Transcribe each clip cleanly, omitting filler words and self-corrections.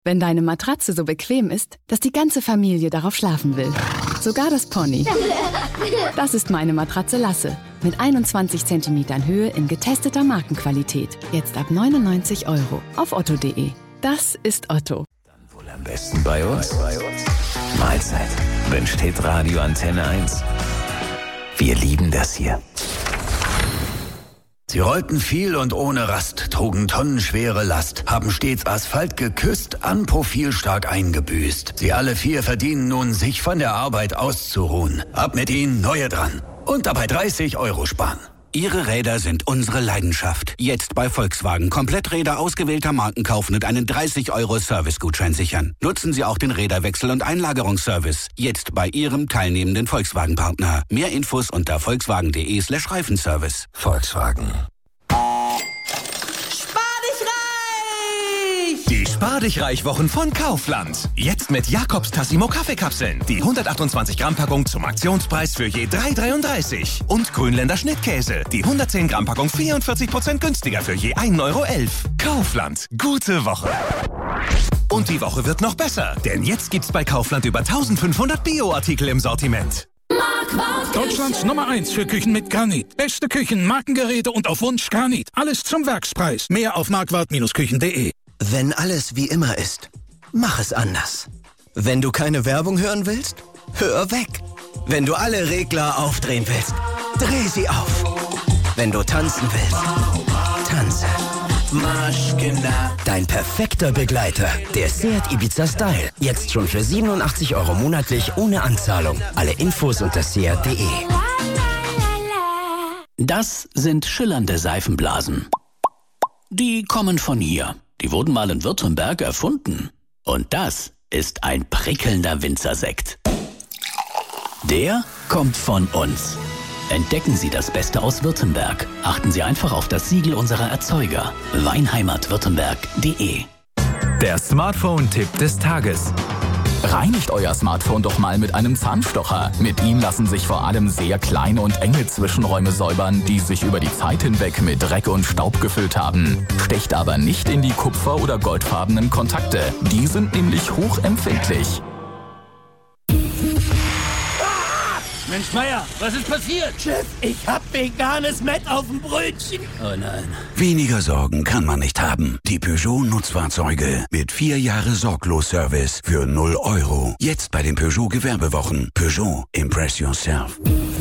Wenn deine Matratze so bequem ist, dass die ganze Familie darauf schlafen will. Sogar das Pony. Das ist meine Matratze Lasse. Mit 21 cm Höhe in getesteter Markenqualität. Jetzt ab 99 € auf otto.de. Das ist Otto. Dann wohl am besten bei uns. Mahlzeit wünscht Hitradio Antenne 1. Wir lieben das hier. Sie rollten viel und ohne Rast, trugen tonnenschwere Last, haben stets Asphalt geküsst, an Profil stark eingebüßt. Sie alle 4 verdienen nun, sich von der Arbeit auszuruhen. Ab mit ihnen, neue dran. Und dabei 30 € sparen. Ihre Räder sind unsere Leidenschaft. Jetzt bei Volkswagen. Kompletträder ausgewählter Marken kaufen und einen 30 € Servicegutschein sichern. Nutzen Sie auch den Räderwechsel- und Einlagerungsservice. Jetzt bei Ihrem teilnehmenden Volkswagen-Partner. Mehr Infos unter volkswagen.de/Reifenservice. Volkswagen. Die Spar-dich-reich-Wochen von Kaufland. Jetzt mit Jakobs Tassimo Kaffeekapseln. Die 128 Gramm Packung zum Aktionspreis für je 3,33 € Und Grünländer Schnittkäse. Die 110 Gramm Packung 44% günstiger für je 1,11 €. Kaufland. Gute Woche. Und die Woche wird noch besser. Denn jetzt gibt's bei Kaufland über 1500 Bio-Artikel im Sortiment. Deutschlands Nummer 1 für Küchen mit Granit. Beste Küchen, Markengeräte und auf Wunsch Granit. Alles zum Werkspreis. Mehr auf marquardt-küchen.de. Wenn alles wie immer ist, mach es anders. Wenn du keine Werbung hören willst, hör weg. Wenn du alle Regler aufdrehen willst, dreh sie auf. Wenn du tanzen willst, tanze. Marschkinder. Dein perfekter Begleiter, der Seat Ibiza Style. Jetzt schon für 87 € monatlich ohne Anzahlung. Alle Infos unter seat.de. Das sind schillernde Seifenblasen. Die kommen von hier. Die wurden mal in Württemberg erfunden. Und das ist ein prickelnder Winzersekt. Der kommt von uns. Entdecken Sie das Beste aus Württemberg. Achten Sie einfach auf das Siegel unserer Erzeuger. Weinheimatwürttemberg.de. Der Smartphone-Tipp des Tages. Reinigt euer Smartphone doch mal mit einem Zahnstocher. Mit ihm lassen sich vor allem sehr kleine und enge Zwischenräume säubern, die sich über die Zeit hinweg mit Dreck und Staub gefüllt haben. Stecht aber nicht in die kupfer- oder goldfarbenen Kontakte. Die sind nämlich hochempfindlich. Mensch, Meier, was ist passiert? Chef, ich hab veganes Mett auf dem Brötchen. Oh nein. Weniger Sorgen kann man nicht haben. Die Peugeot Nutzfahrzeuge mit 4 Jahre Sorglos-Service für 0 €. Jetzt bei den Peugeot Gewerbewochen. Peugeot, impress yourself.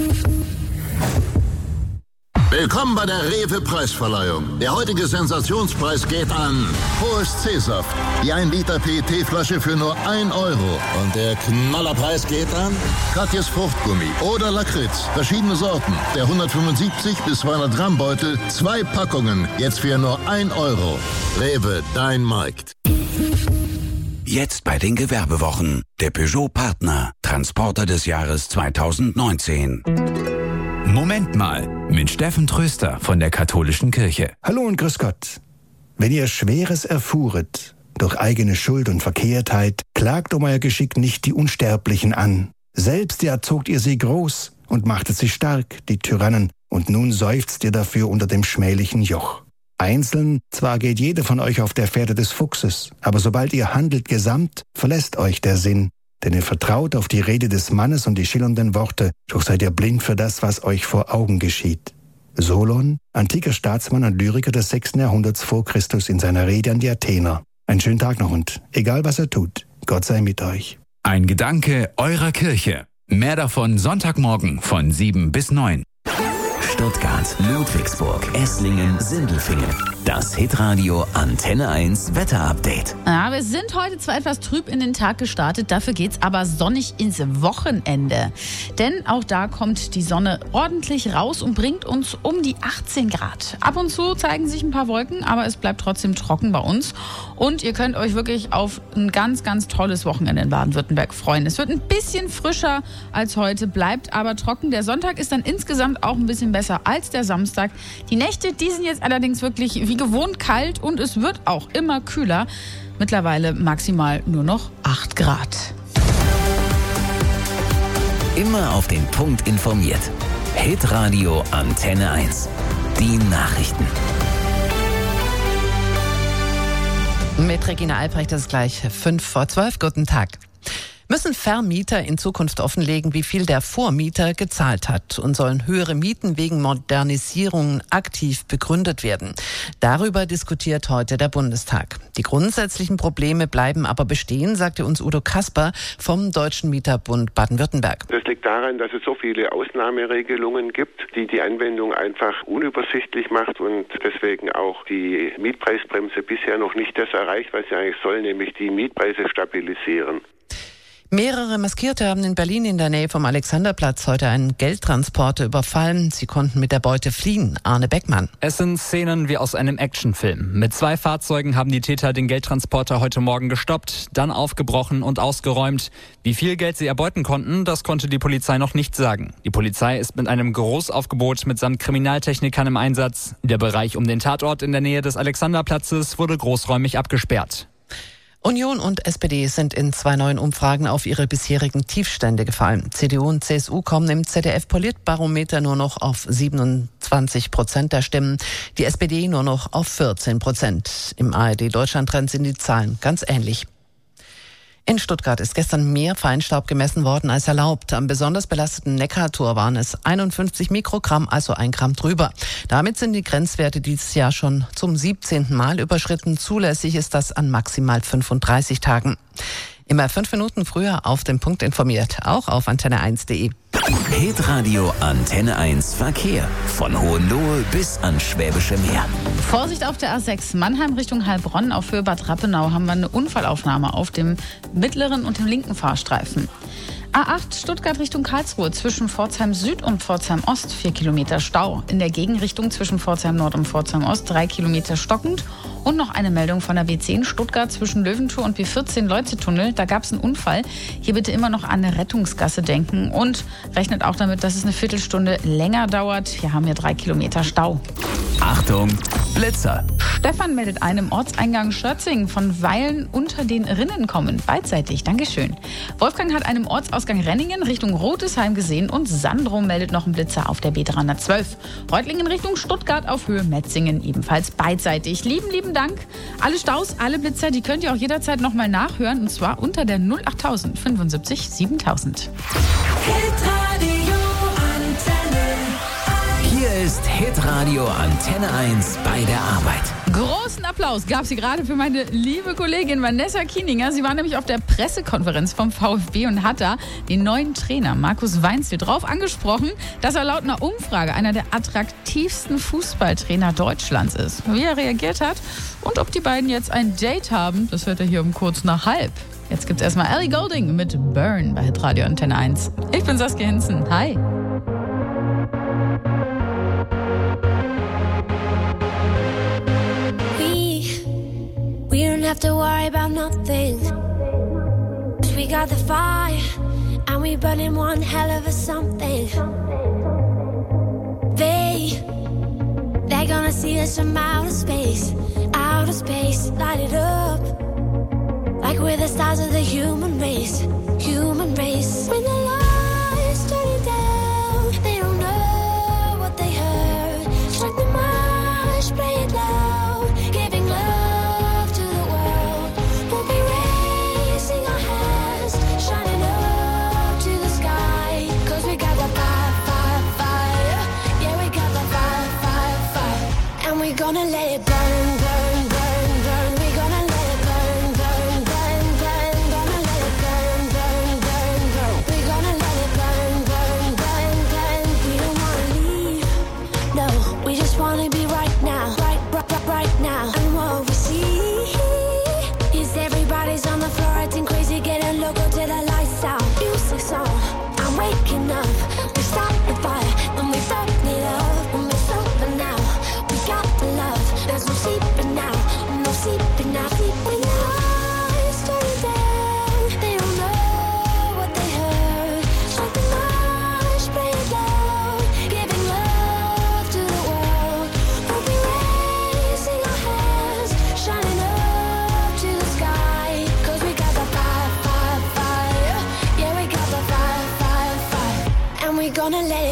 Willkommen bei der Rewe-Preisverleihung. Der heutige Sensationspreis geht an Horst C-Saft. Die 1 Liter PET-Flasche für nur 1 €. Und der Knallerpreis geht an Katjes Fruchtgummi oder Lakritz. Verschiedene Sorten. Der 175 bis 200 Gramm Beutel. 2 Packungen. Jetzt für nur 1 €. Rewe, dein Markt. Jetzt bei den Gewerbewochen. Der Peugeot-Partner. Transporter des Jahres 2019. Moment mal, mit Steffen Tröster von der Katholischen Kirche. Hallo und grüß Gott. Wenn ihr Schweres erfuhret, durch eigene Schuld und Verkehrtheit, klagt um euer Geschick nicht die Unsterblichen an. Selbst erzogt ihr sie groß und machtet sie stark, die Tyrannen, und nun seufzt ihr dafür unter dem schmählichen Joch. Einzeln zwar geht jeder von euch auf der Fährte des Fuchses, aber sobald ihr handelt gesamt, verlässt euch der Sinn. Denn ihr vertraut auf die Rede des Mannes und die schillernden Worte, doch seid ihr blind für das, was euch vor Augen geschieht. Solon, antiker Staatsmann und Lyriker des 6. Jahrhunderts vor Christus in seiner Rede an die Athener. Einen schönen Tag noch und egal was er tut, Gott sei mit euch. Ein Gedanke eurer Kirche. Mehr davon Sonntagmorgen von 7 bis 9. Stuttgart, Ludwigsburg, Esslingen, Sindelfingen. Das Hitradio Antenne 1 Wetterupdate. Ja, wir sind heute zwar etwas trüb in den Tag gestartet, dafür geht's aber sonnig ins Wochenende. Denn auch da kommt die Sonne ordentlich raus und bringt uns um die 18 Grad. Ab und zu zeigen sich ein paar Wolken, aber es bleibt trotzdem trocken bei uns. Und ihr könnt euch wirklich auf ein ganz, ganz tolles Wochenende in Baden-Württemberg freuen. Es wird ein bisschen frischer als heute, bleibt aber trocken. Der Sonntag ist dann insgesamt auch ein bisschen besser als der Samstag. Die Nächte, die sind jetzt allerdings wirklich wie gewohnt kalt und es wird auch immer kühler. Mittlerweile maximal nur noch 8 Grad. Immer auf den Punkt informiert. Hitradio Antenne 1. Die Nachrichten. Mit Regina Albrecht ist es gleich 11:55. Guten Tag. Müssen Vermieter in Zukunft offenlegen, wie viel der Vormieter gezahlt hat, und sollen höhere Mieten wegen Modernisierungen aktiv begründet werden? Darüber diskutiert heute der Bundestag. Die grundsätzlichen Probleme bleiben aber bestehen, sagte uns Udo Kasper vom Deutschen Mieterbund Baden-Württemberg. Das liegt daran, dass es so viele Ausnahmeregelungen gibt, die die Anwendung einfach unübersichtlich macht und deswegen auch die Mietpreisbremse bisher noch nicht das erreicht, was sie eigentlich soll, nämlich die Mietpreise stabilisieren. Mehrere Maskierte haben in Berlin in der Nähe vom Alexanderplatz heute einen Geldtransporter überfallen. Sie konnten mit der Beute fliehen. Arne Beckmann. Es sind Szenen wie aus einem Actionfilm. Mit 2 Fahrzeugen haben die Täter den Geldtransporter heute Morgen gestoppt, dann aufgebrochen und ausgeräumt. Wie viel Geld sie erbeuten konnten, das konnte die Polizei noch nicht sagen. Die Polizei ist mit einem Großaufgebot mitsamt Kriminaltechnikern im Einsatz. Der Bereich um den Tatort in der Nähe des Alexanderplatzes wurde großräumig abgesperrt. Union und SPD sind in 2 neuen Umfragen auf ihre bisherigen Tiefstände gefallen. CDU und CSU kommen im ZDF-Politbarometer nur noch auf 27% der Stimmen, die SPD nur noch auf 14%. Im ARD-Deutschland-Trend sind die Zahlen ganz ähnlich. In Stuttgart ist gestern mehr Feinstaub gemessen worden als erlaubt. Am besonders belasteten Neckartor waren es 51 Mikrogramm, also 1 Gramm drüber. Damit sind die Grenzwerte dieses Jahr schon zum 17. Mal überschritten. Zulässig ist das an maximal 35 Tagen. Immer 5 Minuten früher auf den Punkt informiert, auch auf antenne1.de. Hitradio Antenne 1 Verkehr. Von Hohenlohe bis ans Schwäbische Meer. Vorsicht auf der A6 Mannheim Richtung Heilbronn. Auf Höhe Bad Rappenau haben wir eine Unfallaufnahme auf dem mittleren und dem linken Fahrstreifen. A8 Stuttgart Richtung Karlsruhe zwischen Pforzheim Süd und Pforzheim Ost 4 Kilometer Stau. In der Gegenrichtung zwischen Pforzheim Nord und Pforzheim Ost 3 Kilometer stockend. Und noch eine Meldung von der B10 Stuttgart zwischen Löwentor und B14 Leuze-Tunnel. Da gab es einen Unfall. Hier bitte immer noch an eine Rettungsgasse denken und rechnet auch damit, dass es eine Viertelstunde länger dauert. Hier haben wir 3 Kilometer Stau. Achtung, Blitzer. Stefan meldet einem Ortseingang Schörzing von Weilen unter den Rinnen kommen. Beidseitig, Dankeschön. Wolfgang hat einem Ortsausgang Renningen Richtung Rotesheim gesehen und Sandro meldet noch einen Blitzer auf der B312. Reutlingen Richtung Stuttgart auf Höhe Metzingen ebenfalls beidseitig. Lieben Dank. Alle Staus, alle Blitzer, die könnt ihr auch jederzeit nochmal nachhören und zwar unter der 08000 75 7000. Hier ist Hitradio Antenne 1 bei der Arbeit. Großen Applaus gab es hier gerade für meine liebe Kollegin Vanessa Kieninger. Sie war nämlich auf der Pressekonferenz vom VfB und hat da den neuen Trainer Markus Weinzierl drauf angesprochen, dass er laut einer Umfrage einer der attraktivsten Fußballtrainer Deutschlands ist. Wie er reagiert hat und ob die beiden jetzt ein Date haben, das hört er hier um kurz nach halb. Jetzt gibt's erstmal Ellie Goulding mit Burn bei Hitradio Antenne 1. Ich bin Saskia Hinzen. Hi. We don't have to worry about nothing, 'cause we got the fire and we burning one hell of a something. They're gonna see us from outer space, light it up like we're the stars of the human race. When the lights turn down, they don't know what they heard. Strike the march, play it loud, giving love to the world. We'll be raising our hands, shining up to the sky, 'cause we got the fire. Yeah, we got the fire. And we're gonna let it burn. We're gonna let it burn. Gonna let it burn. We're gonna let it burn. We don't wanna leave, no, we just wanna be right now. Right now. And what we see is everybody's on the floor acting crazy, getting loco till the lights out. Music's on, I'm waking up. We start the fire, then we burn it up. And we're sober now, we got the love. There's no sleeping now, no sleeping now. When the lights turn down, they don't know what they heard. Strike the march, play it loud, giving love to the world. We'll be raising our hands, shining up to the sky, 'cause we got the fire. Yeah, we got the fire. And we're gonna let